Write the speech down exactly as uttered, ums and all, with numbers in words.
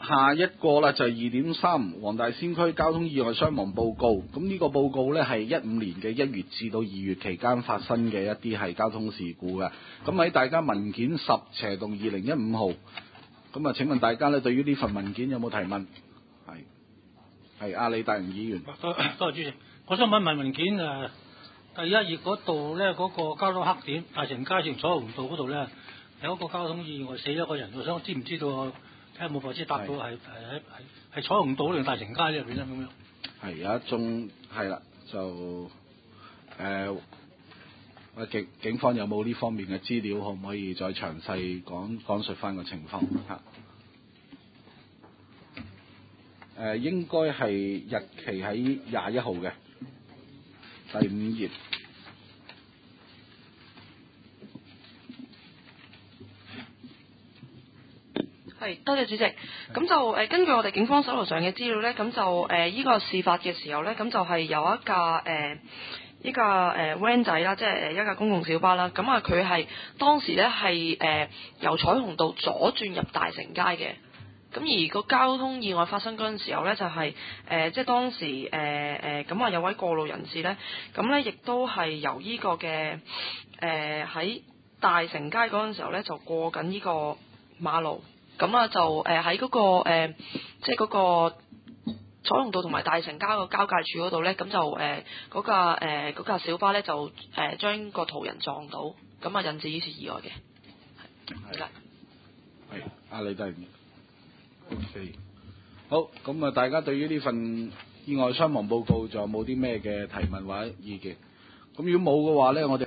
下一個啦就係二點三黃大仙區交通意外傷亡報告。咁呢個報告呢，係一五年嘅一月至到二月期間發生嘅一啲係交通事故嘅。咁喺大家文件十斜動二零一五號。咁啊，請問大家呢，對於呢份文件有冇提問？係係阿李大仁議員。 多多謝主席，我想問問文件誒、呃、第一頁嗰度呢，嗰、那個交通黑點大成街前彩虹道嗰度呢，有一個交通意外死咗個人，我想知唔知道？睇下有冇報紙答到係係係係彩虹道定大成街呢入邊咧咁樣？係有一宗係啦，就誒，我、呃、警警方有冇呢方面嘅資料，可唔可以再詳細講講述翻個情況嚇？誒、呃，應該係日期喺廿一號嘅第五頁。 係，多謝主席。咁就誒、呃、根據我哋警方手頭上嘅資料咧，咁就誒依、呃這個事發嘅時候咧，咁就係有一架誒依、呃、架誒 van 仔啦，即係誒一架公共小巴啦。咁啊，佢係當時咧係誒由彩虹道左轉入大成街嘅。咁而個交通意外發生嗰陣時候咧，就係、是、誒、呃、即係當時誒誒咁啊有位過路人士咧，咁咧亦都係由依個嘅誒喺大成街嗰陣時候咧，就過緊呢個馬路。咁啊就誒喺嗰個、呃、即係嗰個彩虹道同埋大成街個交界處嗰度咧，咁就誒嗰、呃、架誒嗰架小巴咧就誒、呃、將個途人撞到，咁啊引致呢次意外嘅。係啦。 係，阿李大仁。OK。好，咁啊，大家對於呢份意外傷亡報告仲有冇啲咩嘅提問或者意見？咁如果冇嘅話咧，我哋